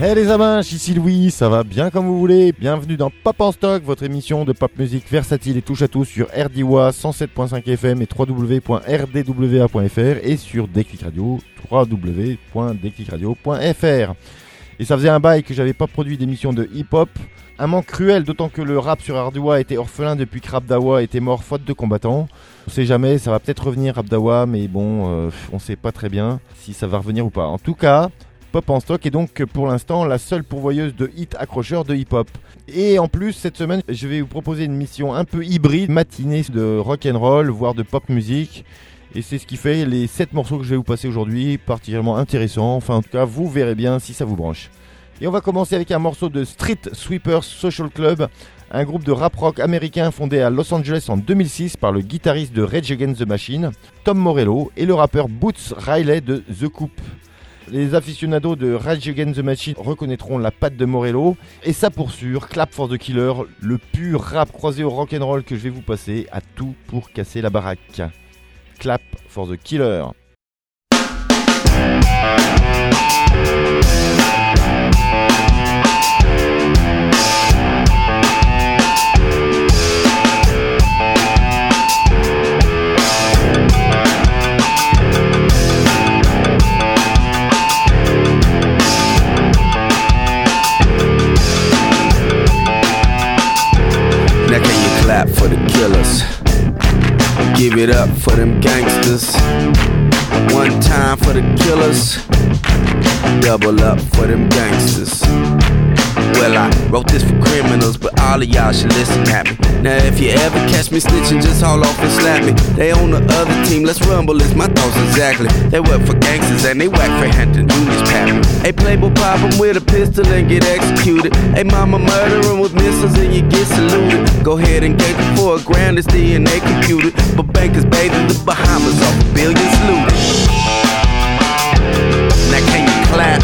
Hey les amanches, ici Louis, ça va bien comme vous voulez. Bienvenue dans Pop en Stock, votre émission de pop musique versatile et touche à tout sur RDWA 107.5 FM et www.rdwa.fr et sur Déclic Radio, www.déclicradio.fr. Et ça faisait un bail que j'avais pas produit d'émission de hip-hop. Un manque cruel, d'autant que le rap sur RDWA était orphelin depuis que Rapdawa était mort faute de combattants. On sait jamais, ça va peut-être revenir Rapdawa, mais bon, on sait pas très bien si ça va revenir ou pas. En tout cas, Pop en Stock est donc pour l'instant la seule pourvoyeuse de hits accrocheurs de hip-hop. Et en plus, cette semaine, je vais vous proposer une mission un peu hybride, matinée de rock'n'roll, voire de pop musique. Et c'est ce qui fait les 7 morceaux que je vais vous passer aujourd'hui, particulièrement intéressants. Enfin, en tout cas, vous verrez bien si ça vous branche. Et on va commencer avec un morceau de Street Sweepers Social Club, un groupe de rap rock américain fondé à Los Angeles en 2006 par le guitariste de Rage Against the Machine, Tom Morello, et le rappeur Boots Riley de The Coup. Les aficionados de Rage Against the Machine reconnaîtront la patte de Morello. Et ça pour sûr, Clap for the Killer, le pur rap croisé au rock'n'roll que je vais vous passer, a tout pour casser la baraque. Clap for the Killer. Now can you clap for the killers? Give it up for them gangsters. One time for the killers. Double up for them gangsters. Well, I wrote this for criminals, but all of y'all should listen at me. Now if you ever catch me snitching, just haul off and slap me. They on the other team, let's rumble, is my thoughts exactly. They work for gangsters and they whack for Hampton Junior's papping. Hey Playboy, pop 'em with a pistol and get executed. Hey mama, murder 'em with missiles and you get saluted. Go ahead and get it for $1,000, it's DNA computed. But bankers paid in the Bahamas off billions looted. Now can you clap?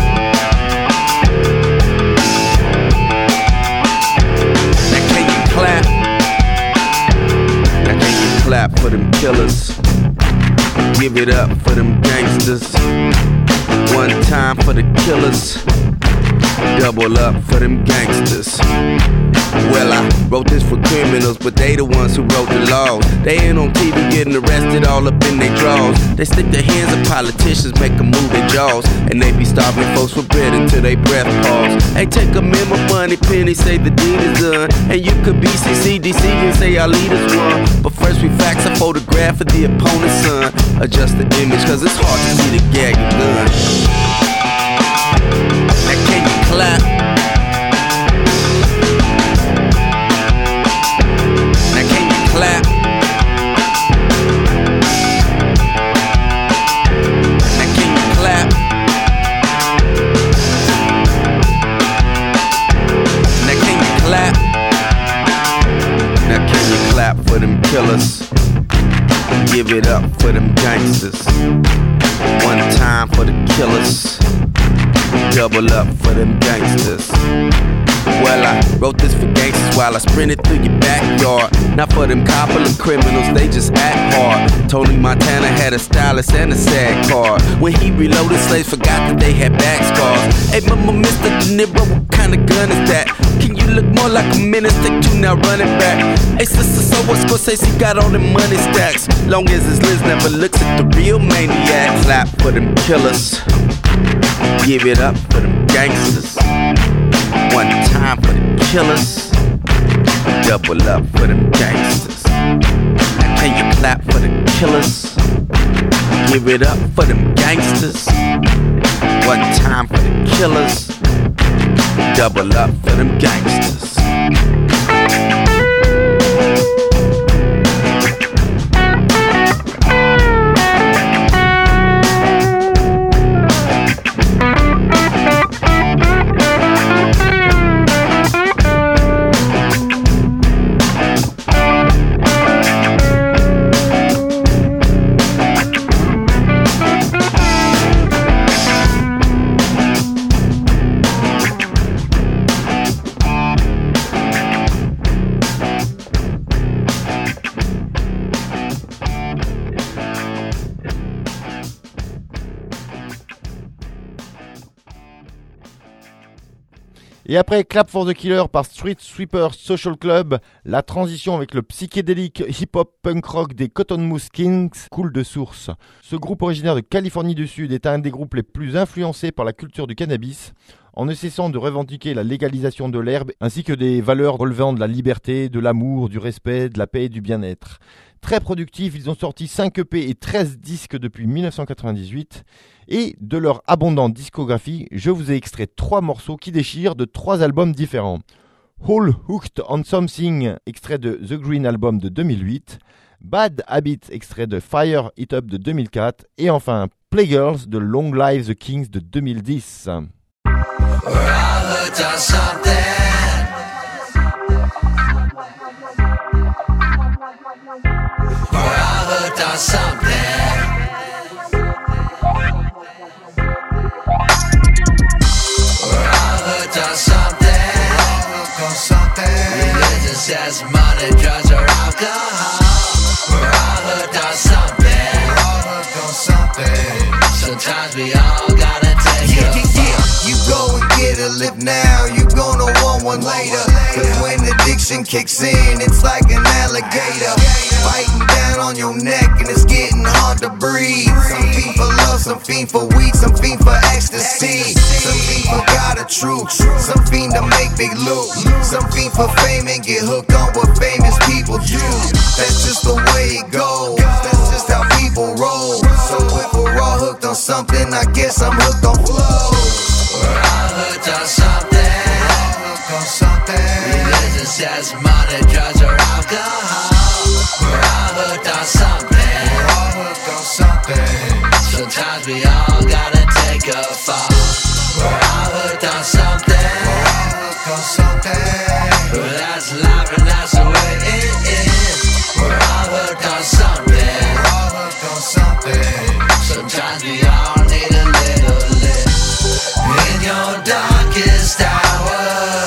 Clap. Now can you clap for them killers? Give it up for them gangsters. One time for the killers. Double up for them gangsters. Well, I wrote this for criminals, but they the ones who wrote the laws. They ain't on TV getting arrested all up in their drawers. They stick their hands in politicians, make them move their jaws. And they be starving folks for bread until they breath pause. Hey, take a memo, money penny, say the deed is done. And you could be CCDC and say our leaders won. But first we fax a photograph of the opponent's son. Adjust the image, cause it's hard to see the gag and gun. Now can you clap? Clap. Now can you clap? Now can you clap? Now can you clap for them killers? Give it up for them gangsters. One time for the killers. Double up for them gangsters. Well, I wrote this for gangsters while I sprinted through your backyard. Not for them coppling criminals, they just act hard. Tony Montana had a stylist and a sad car. When he reloaded, slaves forgot that they had back scars. Hey, mama, Mr. De Niro, what kind of gun is that? Can you look more like a menace? Take two now running back. Hey, sister, so what Scorsese got on them money stacks? Long as his lens never looks at the real maniac. Clap for them killers. Give it up for them gangsters. One time for the killers. Double up for them gangsters. Now can you clap for the killers? Give it up for them gangsters. One time for the killers. Double up for them gangsters. Et après Clap for the Killer par Street Sweeper Social Club, la transition avec le psychédélique hip-hop punk rock des Cottonmouth Kings coule de source. Ce groupe originaire de Californie du Sud est un des groupes les plus influencés par la culture du cannabis, en ne cessant de revendiquer la légalisation de l'herbe ainsi que des valeurs relevant de la liberté, de l'amour, du respect, de la paix et du bien-être. Très productifs, ils ont sorti 5 EP et 13 disques depuis 1998. Et de leur abondante discographie, je vous ai extrait 3 morceaux qui déchirent de 3 albums différents. All Hooked on Something, extrait de The Green Album de 2008. Bad Habit, extrait de Fire It Up de 2004. Et enfin, Playgirls de Long Live the Kings de 2010. Says money, drugs, or alcohol. We're all hooked on something. Sometimes we all gotta take a fall. You go and get a lift now, you gonna want one later. Cause when addiction kicks in, it's like an alligator biting down on your neck and it's getting hard to breathe. Some fiend for love, some fiend for weed, some fiend for ecstasy. Some fiend for God of truth, some fiend to make big loot. Some fiend for fame and get hooked on what famous people do. That's just the way it goes, that's just how people roll. So if we're all hooked on something, I guess I'm hooked on flow. We're all hooked on something. Religion says money, drugs, or alcohol. We're all hooked on something. Sometimes we all gotta take a fall. We're all hooked on something. That's life and that's the way it is. We're all hooked on something. Sometimes we all need a little lift. In your darkest hour,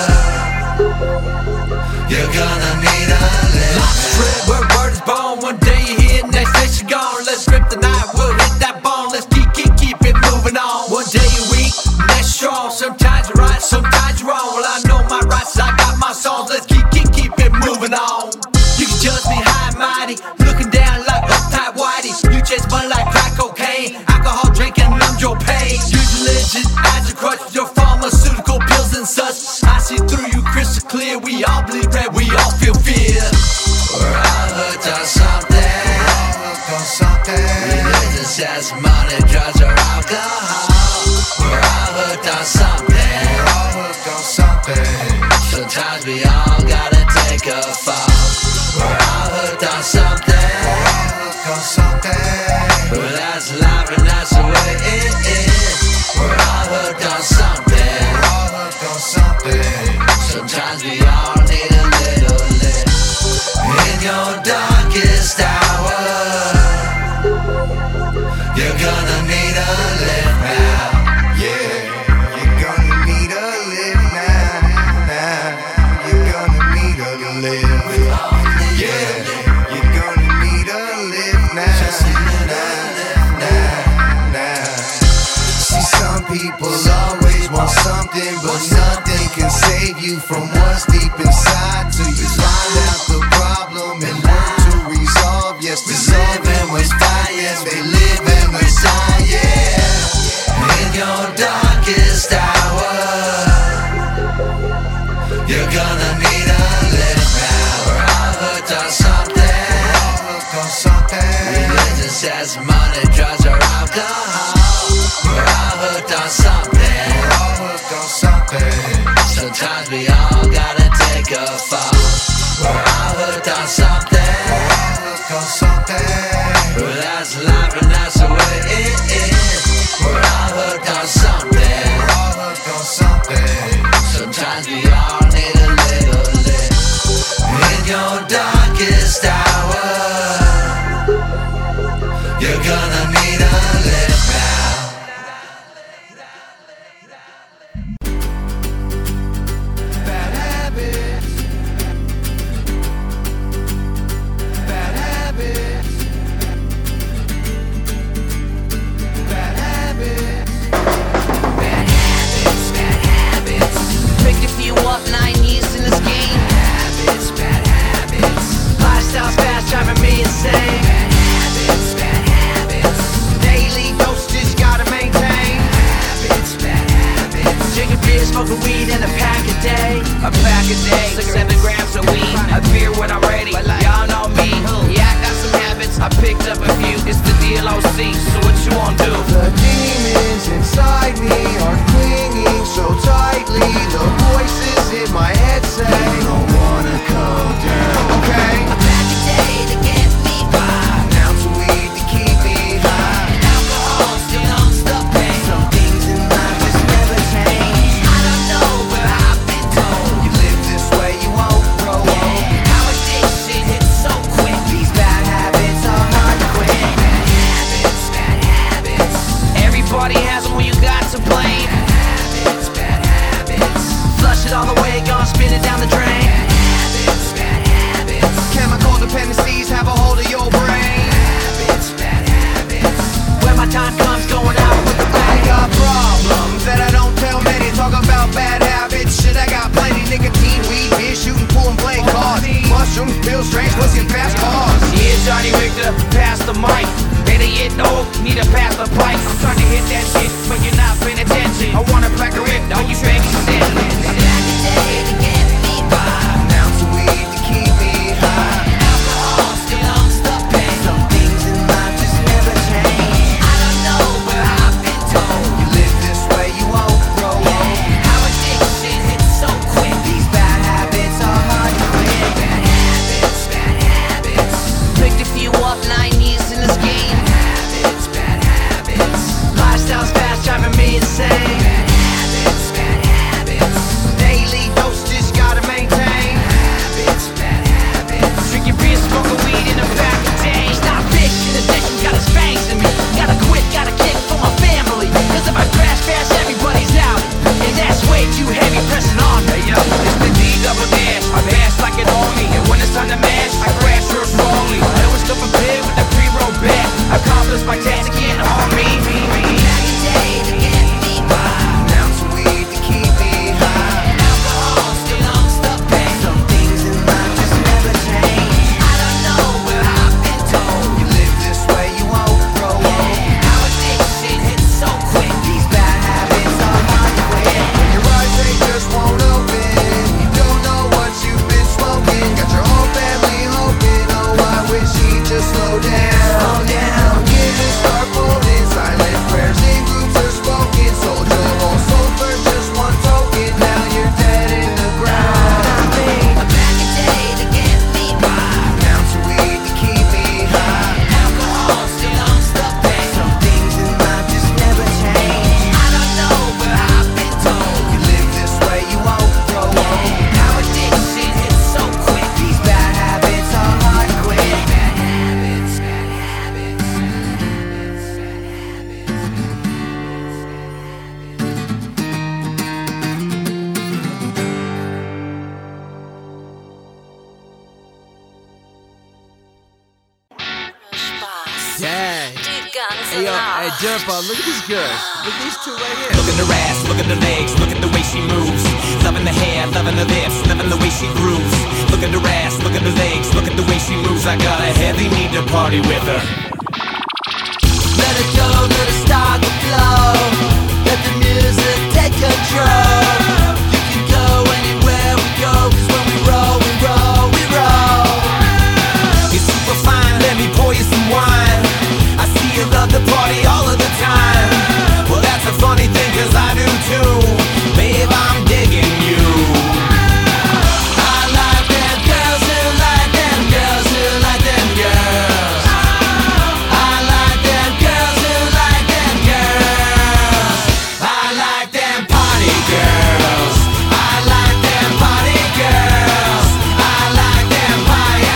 you're gonna need a lift. Where word is born, one day you're here, next day you're gone. Let's rip the night, we'll hit that bone. Let's keep it moving on. One day you're weak, next strong. Sometimes you're right, sometimes you're wrong. Well, I know my rights, I got my songs. Let's keep it moving on. You can judge me high and mighty, looking down like uptight whitey. You chase money like crack cocaine, alcohol drinking numbs your pain. Use religion as a crutch with your pharmaceutical pills and such. I see through you crystal clear. We all bleed red, we all feel fear. We're all hooked on something. Religion says money, drugs, or alcohol. We're all hooked on something. Sometimes we all gotta take a fall. We're all hooked on something. That's life and that's the way it is. We're all hooked on something. Sometimes we all need a little lift. In your darkest hour, you're gonna need a lift now. Yeah, you're gonna need a lift now. You're gonna need a lift. Yeah, you're gonna need a lift now. See, some people always want something, but nothing can save you from what's deep inside. Till you find out the problem and work to resolve. Yes, we live and we die. Yes, they live and we die. Yeah. In your darkest hour, you're gonna need a lift now. We're all hooked on something. Religion says money, drugs, or alcohol. We're all hooked on something. Sometimes we all gotta take a fall. We're all hooked on something. That's life and that's the way it is. We're all hooked on something. Sometimes we all need a little lift. In your darkest hour, you're gonna need a lift now. Bad habits. Bad habits. Bad habits. Bad habits. Bad habits. Make you feel LOC, so what you wanna do? The demons inside me are clinging so tightly. The voices in my head say, you don't wanna go down. Okay. A bad day to get me by. Now to weed to keep me high. Alcohol still numbs the pain. Some things in life just never change. I don't know, but I've been told. You live this way, you won't grow old. How addiction hits so quick. These bad habits are hard to quit. Bad habits. Everybody has them when you got to blame. Bad habits. Flush it all the way, gonna spin it down the drain. Bad habits. Chemical dependencies have a hold of your brain. Bad habits. When my time comes, going out with the I bang. got problems that I don't tell many. Talk about bad habits, shit I got plenty. Nicotine, weed, beer, shooting, pool and play cards. Mushrooms, pills, strange, pussy and fast cars. Yeah, Johnny Richter, pass the mic. Better get old, need a pass the pipe. I'm trying to hit that shit, but you're not paying attention. I want a black rip, now you baby sit. Bad day to get me by. Now to weed to keep me high. Alcohol still numbs the pain. Some things in life just never change. I don't know, but I've been told. You live this way, you won't grow old. How addiction hits so quick. These bad habits are hard to quit. Bad habits. Picked a few up, 9 years in this game. Bad habits. Lifestyle's fast, driving me insane. Bad habits. Daily dosages gotta maintain. Bad habits. Drinking beer, smoking weed in a back of day. Stop fishing, addiction got its fangs in me. Gotta quit, gotta kick for my family. Cause if I crash fast, everybody's out. And that's way too heavy pressing on me. Hey yo, it's the D double dash. I pass like it on me. And when it's time to mash, I crash real slowly. I was still prepared with the pre-roll back. Accomplished my task again on me. Bad day to get me by. Now to weed to keep me high. Alcohol still numbs the pain. Some things in life just never change. I don't know, but I've been told. You live this way, you won't grow old. How addiction hits so quick. These bad habits are hard to quit. When your eyes they just won't open. You don't know what you've been smoking. Got your whole family hoping. Oh, I wish he'd just slow down. Slow down. Give it start folding. Silent prayers in groups are spoken. Sold your whole soul for just one token. Now you're dead in the ground. A bad day to get me by. Now to weed to keep me high. Alcohol still numbs the pain. Some things in life just never change. I don't know, but I've been told. You live this way, you won't grow old. How addiction hits so quick. These bad habits are hard to quit. Bad habits. Bad habits. Dang. Hey, yo, hey, Dirtball, look at these girls. Look at these two right here. Look at her ass, look at the legs, look at the way she moves. Loving the hair, loving the lips, loving the way she grooves. Look at her ass, look at the legs, look at the way she moves. I got a heavy need to party with her. Let it go, let it start to flow. Let the music take control. You can go anywhere we go, 'cause when we roll, we roll, we roll. You're super fine, let me pour you some wine. I see you love the party all of the time. Well, that's a funny thing, 'cause I do too. Babe, I'm digging you. I like them girls who like them girls who like them girls. I like them girls who like them girls. I like them party girls. I like them party girls. I like them party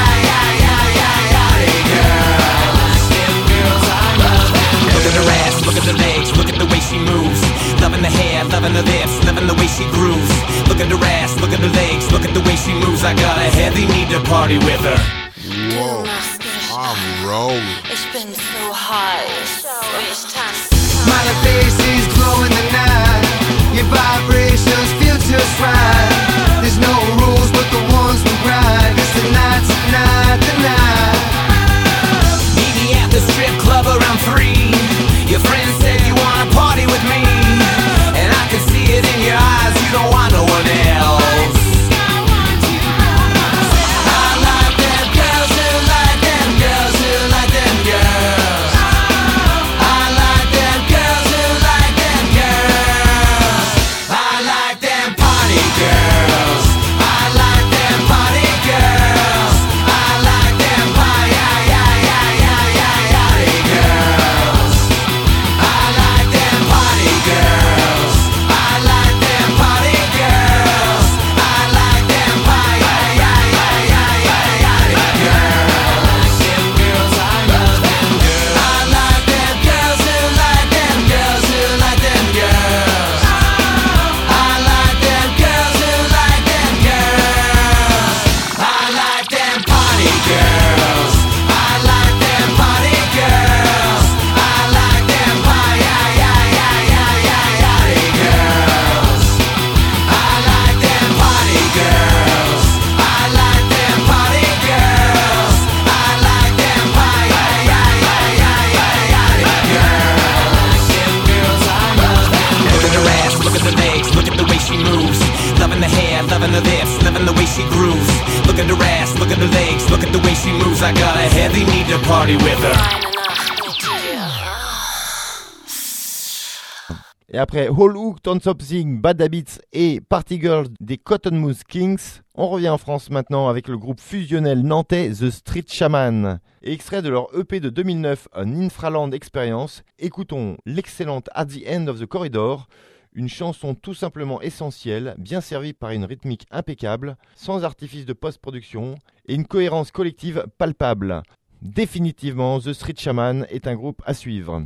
girls. Them girls, I love them. Look at her ass, look at the legs, look at the way she moves. Loving the hair, loving the lips, loving the way she grooves. Look at her ass, look at the legs, look at the way she moves. I got a heavy need to party with her. Whoa, I'm rolling. Ich bin so heiß. Ich tanze. My face is glowing the night. Your vibrations feel just right. There's no rules but the ones we ride. 'Cause tonight's the night, the night. Meet me at the strip club around 3. Your friend said you wanna party with me, and I can see it in your eyes. You don't want no one else. I like them girls who like them girls who like them girls. party with her. Et après All Hooked on Something, Bad Habits et Party Girl des Cottonmouth Kings, on revient en France maintenant avec le groupe fusionnel nantais The Street Shaman. Et extrait de leur EP de 2009, An Infraland Experience, écoutons l'excellente At the End of the Corridor, une chanson tout simplement essentielle, bien servie par une rythmique impeccable, sans artifice de post-production et une cohérence collective palpable. Définitivement, The Street Shaman est un groupe à suivre.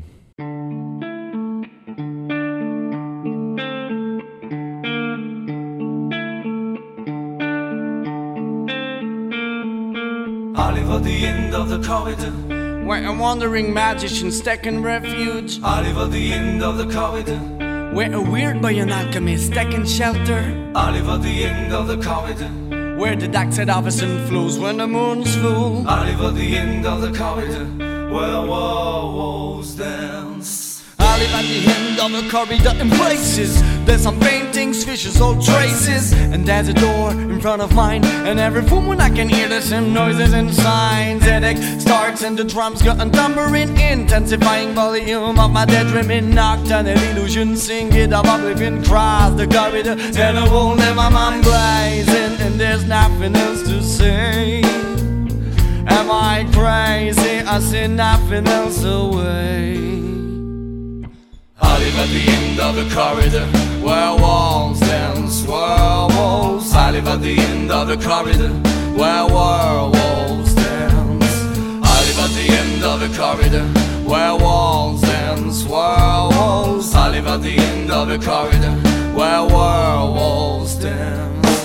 I live at the end of the corridor, where a wandering magician's taking refuge. I live at the end of the corridor, where a weird boy and alchemist taking shelter. I live at the end of the corridor, where the dark side of the sun flows when the moon's full. I live at the end of the corridor, where walls dance. I live at the end of a corridor in places. There's some paintings, fishes, old traces. And there's a door in front of mine. And every room when I can hear the same noises and signs. Headache starts and the drums go tambourine, intensifying volume of my daydreaming. Nocturnal illusion, sing it of oblivion. Cross the corridor, then I won't let my mind blazing. And there's nothing else to say. Am I crazy? I see nothing else away. I live at the end of the corridor, where walls dance, werewolves. I live at the end of the corridor, where werewolves dance. I live at the end of the corridor, where walls dance, werewolves. I live at the end of the corridor, where werewolves dance.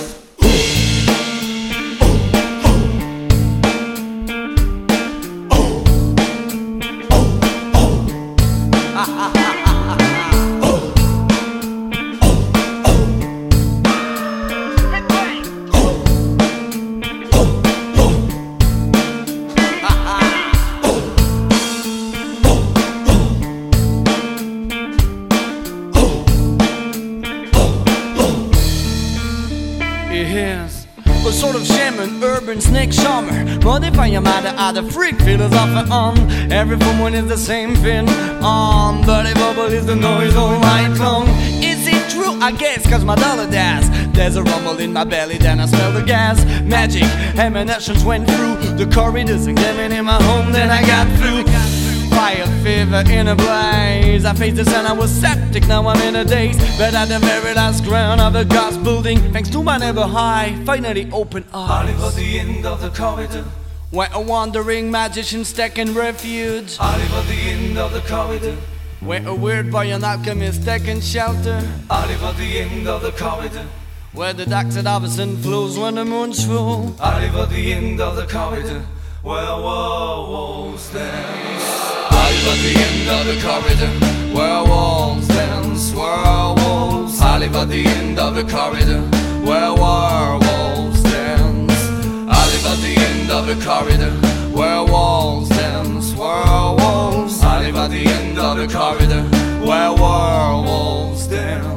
Urban snake charmer, modify your matter, add a freak philosopher on. Every woman is the same thing on. Dirty bubble is the noise all night long. Is it true? I guess, cause my dollar does. There's a rumble in my belly, then I smell the gas. Magic emanations went through the corridors and came in my home, then I got flu. Fire fever in a blaze. I faced the sun, I was septic, now I'm in a daze. But at the very last ground of a glass building, thanks to my never high, finally open eyes. I live at the end of the corridor, where a wandering magician's taking refuge. I live at the end of the corridor, where a weird boy and alchemist taking shelter. I live at the end of the corridor, where the dark side of the sun flows when the moon's full. I live at the end of the corridor, where walls dance. I live at the end of the corridor, where walls dance, werewolves. I live at the end of the corridor, where werewolves dance. I live at the end of the corridor, where walls dance, werewolves. I live at the end of the corridor, where werewolves dance.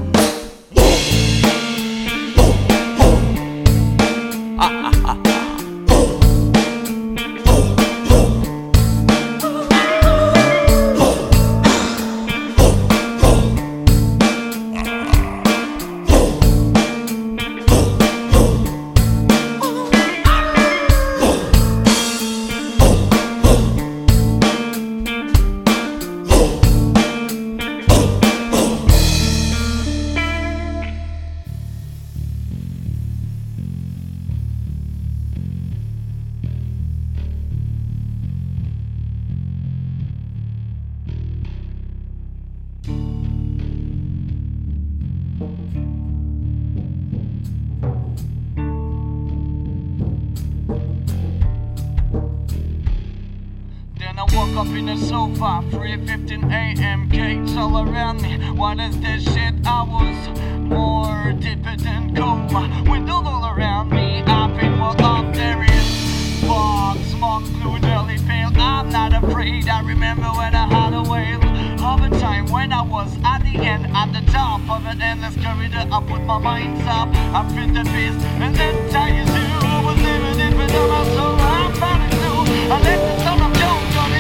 Woke up in the sofa, 3:15 a.m. Cakes all around me. What is this shit? I was more deeper than coma. Windows all around me. I've been what up there is. Fog, smoke, blue, early pale. I'm not afraid. I remember when I had a whale of a time when I was at the end, at the top of an endless corridor. I put my minds up, I fit the beast, and then tell you to. I was living it without my soul. I'm found it too. I let the sun of Jones on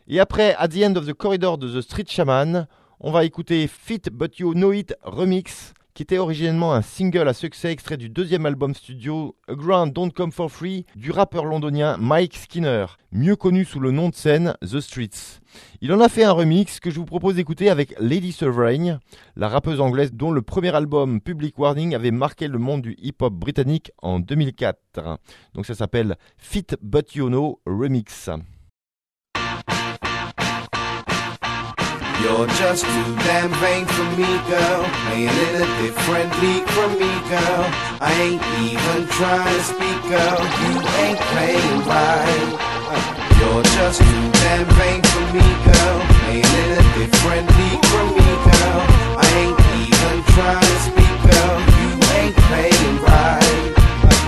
Et après At the End of the Corridor de The Street Shaman, on va écouter Fit But You Know It Remix, qui était originellement un single à succès extrait du deuxième album studio A Ground Don't Come For Free du rappeur londonien Mike Skinner, mieux connu sous le nom de scène The Streets. Il en a fait un remix que je vous propose d'écouter avec Lady Sovereign, la rappeuse anglaise dont le premier album Public Warning avait marqué le monde du hip-hop britannique en 2004. Donc ça s'appelle Fit But You Know Remix. You're just too damn vain for me, girl. Playing in a different league from me, girl. I ain't even trying to speak, girl. You ain't playing right. You're just too damn vain for me, girl. Playing in a different league from me, girl. I ain't even trying to speak, girl. You ain't playing right.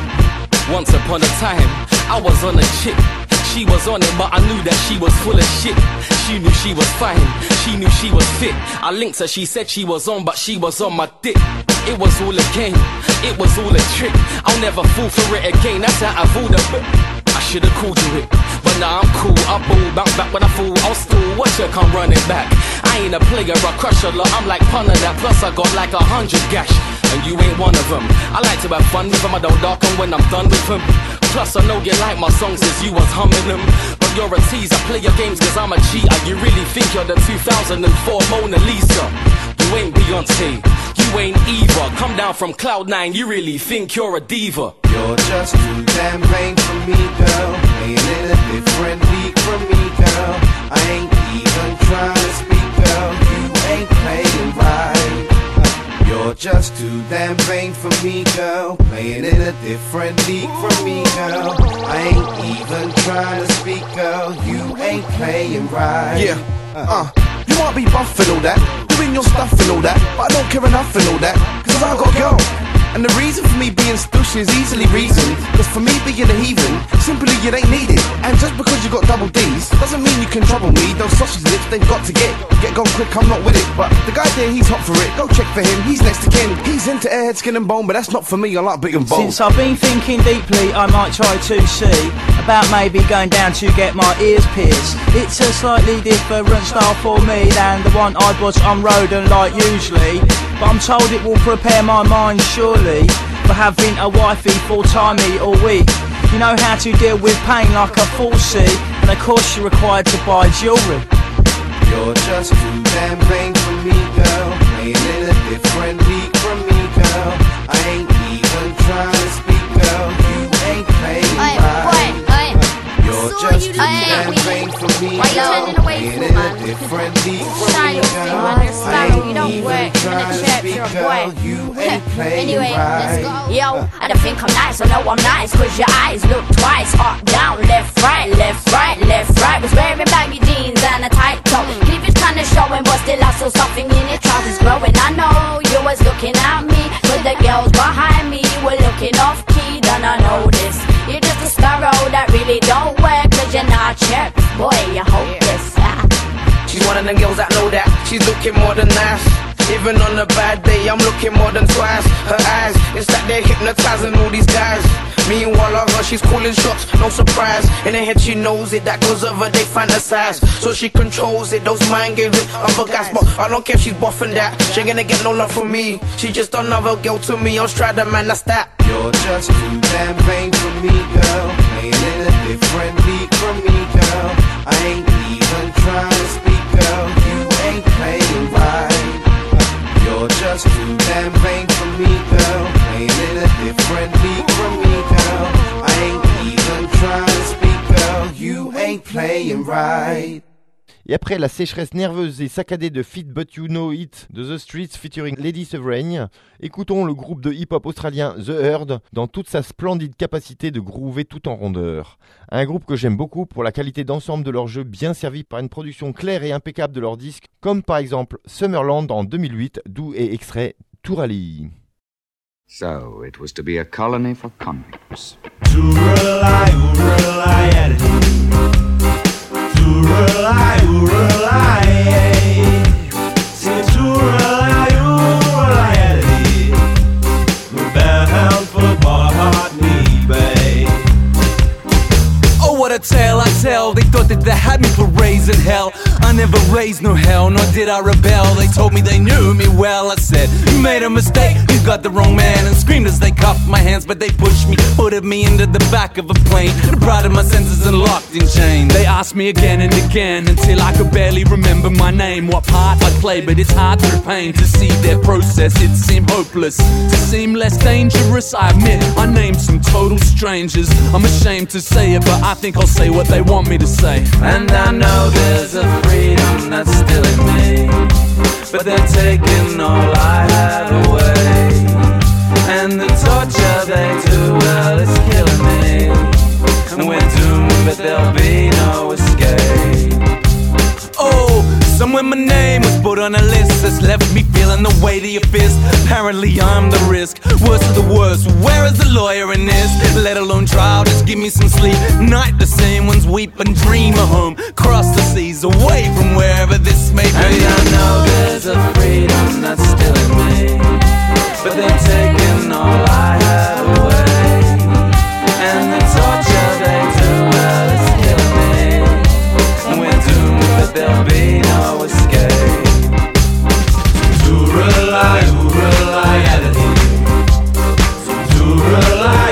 Once upon a time, I was on a chick. She was on it, but I knew that she was full of shit. She knew she was fine, she knew she was fit. I linked her, she said she was on, but she was on my dick. It was all a game, it was all a trick. I'll never fall for it again, that's how I voted. I should've called you it, but now I'm cool. I ball, bounce back when I fall, I'll stall. Watch her come running back. I ain't a player, I crush a lot, I'm like punter that. Plus I got like 100 gash, and you ain't one of them. I like to have fun with them, I don't darken when I'm done with them. Plus I know you like my songs as you was humming them. But you're a tease, I play your games cause I'm a cheater. You really think you're the 2004 Mona Lisa? You ain't Beyonce, you ain't Eva. Come down from Cloud9, you really think you're a diva. You're just too damn vain for me, girl. Playing in a different league from me, girl. I ain't even trying to speak, girl. You ain't playing right. You're just too damn vain for me, girl. Playing in a different league from me, girl. I ain't even trying to speak, girl. You ain't playing right. Yeah, you might be buff and all that, doing your stuff and all that, but I don't care enough and all that, cause I got a girl. And the reason for me being stush is easily reasoned. Cause for me being a heathen, simply it ain't needed. And just because you got double D's, doesn't mean you can trouble me. Those sausage lips, they've got to get gone quick, I'm not with it. But the guy there, he's hot for it, go check for him, he's next to kin. He's into airhead, skin and bone, but that's not for me, I like big and bold. Since I've been thinking deeply, I might try to see about maybe going down to get my ears pierced. It's a slightly different style for me than the one I'd watch on Rodent like usually. But I'm told it will prepare my mind surely for having a wifey full-timey all week. You know how to deal with pain like a Falsey, and of course you're required to buy jewellery. You're just too damn vain for me, girl. Playing in a different league from me, girl. I ain't even trying to speak, girl. You ain't playing right. You're just too damn vain for me, girl. Playing in a different league from me, girl. I ain't even trying to speak, girl. You ain't playing right. Yo, I don't think I'm nice, I know I'm nice, cause your eyes look twice. Up, down, left, right, left, right, left, right. Was wearing baggy jeans and a tight top. Cleavage kinda showing, but still I saw something in your trousers growing. I know you was looking at me, but the girls behind me were looking off key. And I know this, you're just a sparrow that really don't work, cause you're not checked. Boy, you're hopeless. She's one of them girls that know that she's looking more than nice. Even on a bad day, I'm looking more than twice. Her eyes, it's like they're hypnotizing all these guys. Meanwhile, on her, she's calling shots, no surprise. In her head, she knows it, that goes over, they fantasize. So she controls it, those mind games with other guys. But I don't care if she's buffing that, she ain't gonna get no love from me. She just another girl to me, I'll stride her, man, that's that. You're just too damn vain for me, girl. Playing in a different league from me, girl. I ain't even trying to speak, girl. You ain't playing right. You're just too damn vain for me, girl. Playing in a different league from me, girl. I ain't even trying to speak, girl. You ain't playing right. Et après la sécheresse nerveuse et saccadée de Fit But You Know It de The Streets featuring Lady Sovereign, écoutons le groupe de hip-hop australien The Herd dans toute sa splendide capacité de groover tout en rondeur. Un groupe que j'aime beaucoup pour la qualité d'ensemble de leur jeu bien servi par une production claire et impeccable de leurs disques, comme par exemple Summerland en 2008, d'où est extrait Tourali. So, it was to be a colony for convicts. Oh, what a tale I tell. They thought that they had me for raising hell. I never raised no hell, nor did I rebel. They told me they knew me well. I said, you made a mistake, you got the wrong man. And screamed as they cuffed my hands, but they pushed me, put me into the back of a plane. Deprived of my senses and locked in chains. They asked me again and again, until I could barely remember my name. What part I played, but it's hard through pain to see their process. It seemed hopeless, to seem less dangerous. I admit, I named some total strangers. I'm ashamed to say it, but I think I'll say what they want me to say. And I know there's a freedom that's still in me, but they're taking all I have away. And the torture they do, well, it's killing me. And we're doomed, but there'll be no escape. Oh, somewhere my name was put on a list that's left me feeling the weight of your fist. Apparently I'm the risk, worst of the worst. Where is the lawyer in this? Let alone trial, just give me some sleep. Night the same ones weep and dream of home. Cross the seas, away from wherever this may be. And I know there's a freedom that's still in me, but they're taking all I have away. And the torture they do, well, it's killing me. And we're doomed, but there'll be no escape. To rely, reality. To rely,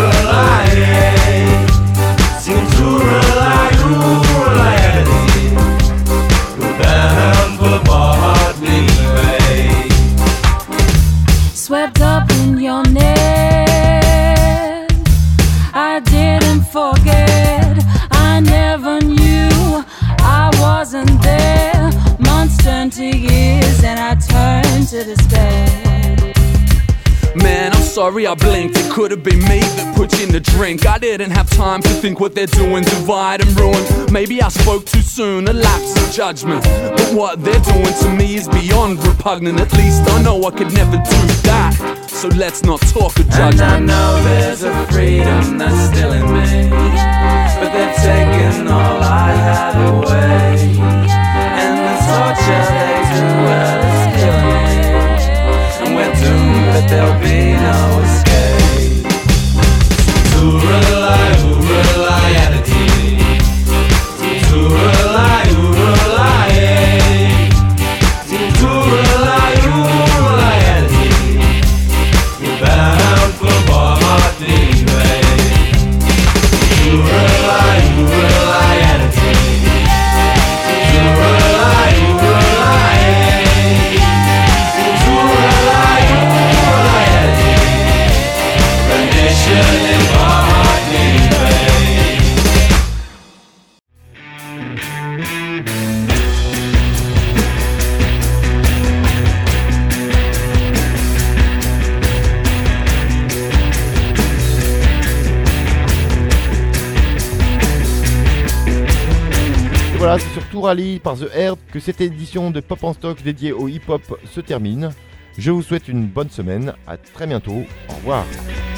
seem to rely, reality. We're bound for Bartley Bay. Swept up in your net, I didn't forget, I never knew I wasn't there. Months turned to years and I turned to despair. Man, I'm sorry I blinked. It could have been me that put you in the drink. I didn't have time to think what they're doing, divide and ruin. Maybe I spoke too soon, a lapse of judgment. But what they're doing to me is beyond repugnant. At least I know I could never do that, so let's not talk of judgment. And I know there's a freedom that's still in me, but they're taking all I have away. And the torture they do, well, it's killing me. And we're doomed, but there'll be no escape. To rely, reality. To rely, to rely, reality. You're bound for Bartley Bay. To rely, reality. To rely, in Bartley Bay. Et voilà, c'est sur Tourali par The Herd que cette édition de Pop en Stock dédiée au hip-hop se termine. Je vous souhaite une bonne semaine, à très bientôt, au revoir.